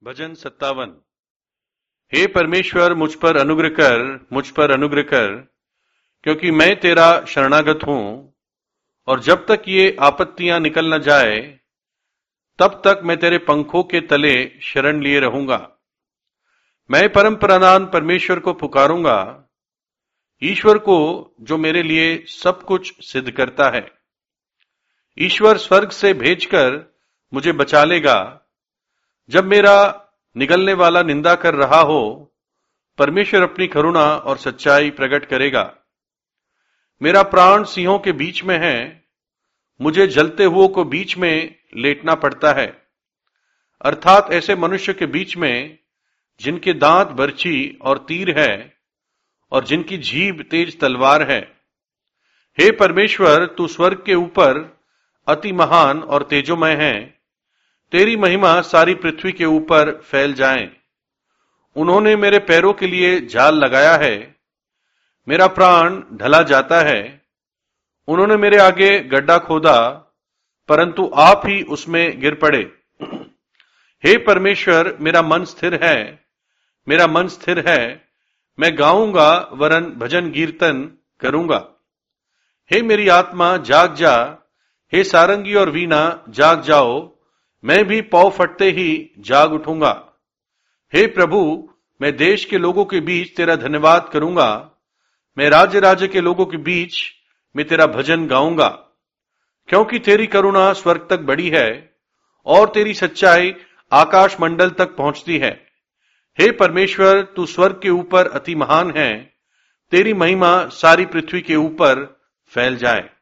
भजन 57। हे परमेश्वर, मुझ पर अनुग्रह कर, क्योंकि मैं तेरा शरणागत हूं, और जब तक ये आपत्तियां निकल न जाए तब तक मैं तेरे पंखों के तले शरण लिए रहूंगा। मैं परम प्रधान परमेश्वर को पुकारूंगा, ईश्वर को जो मेरे लिए सब कुछ सिद्ध करता है। ईश्वर स्वर्ग से भेजकर मुझे बचा लेगा। जब मेरा निगलने वाला निंदा कर रहा हो, परमेश्वर अपनी करुणा और सच्चाई प्रकट करेगा। मेरा प्राण सिंहों के बीच में है, मुझे जलते हुओं को बीच में लेटना पड़ता है, अर्थात ऐसे मनुष्य के बीच में जिनके दांत बर्छी और तीर है और जिनकी जीभ तेज तलवार है। हे परमेश्वर, तू स्वर्ग के ऊपर अति महान और तेजोमय है। तेरी महिमा सारी पृथ्वी के ऊपर फैल जाए। उन्होंने मेरे पैरों के लिए जाल लगाया है, मेरा प्राण ढला जाता है। उन्होंने मेरे आगे गड्ढा खोदा, परंतु आप ही उसमें गिर पड़े। हे परमेश्वर, मेरा मन स्थिर है, मैं गाऊंगा वरन भजन कीर्तन करूंगा। हे मेरी आत्मा, जाग जा। हे सारंगी और वीणा, जाग जाओ। मैं भी पौ फटते ही जाग उठूंगा। हे प्रभु, मैं देश के लोगों के बीच तेरा धन्यवाद करूंगा। मैं राज्य के लोगों के बीच में तेरा भजन गाऊंगा, क्योंकि तेरी करुणा स्वर्ग तक बढ़ी है और तेरी सच्चाई आकाश मंडल तक पहुंचती है। हे परमेश्वर, तू स्वर्ग के ऊपर अति महान है। तेरी महिमा सारी पृथ्वी के ऊपर फैल जाए।